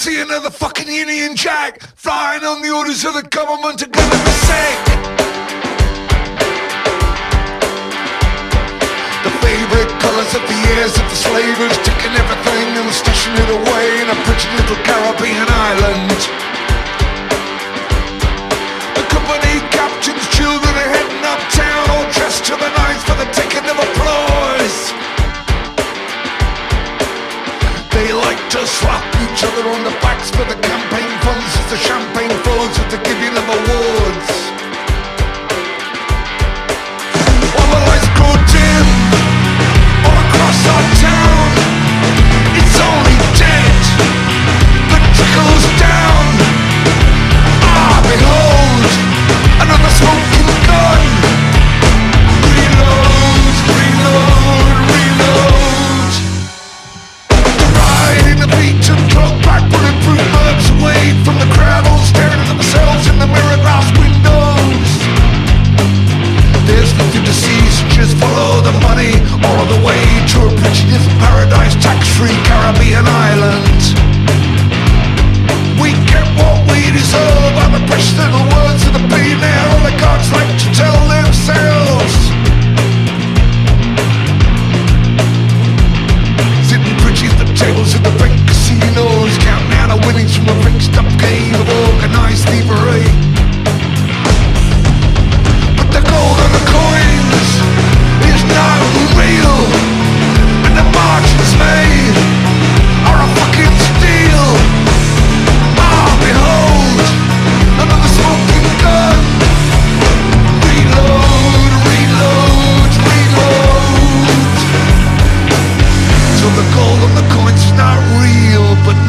See another fucking Union Jack flying on the orders of the government are gonna be sick. The favourite colours of the years of the slavers, taking everything and stashing it away in a pretty little Caribbean island. The company captain's children are heading uptown, all dressed to the nines for the taking of applause. They like to slap each other on the backs for the campaign funds as the champagne flows with the giving of awards.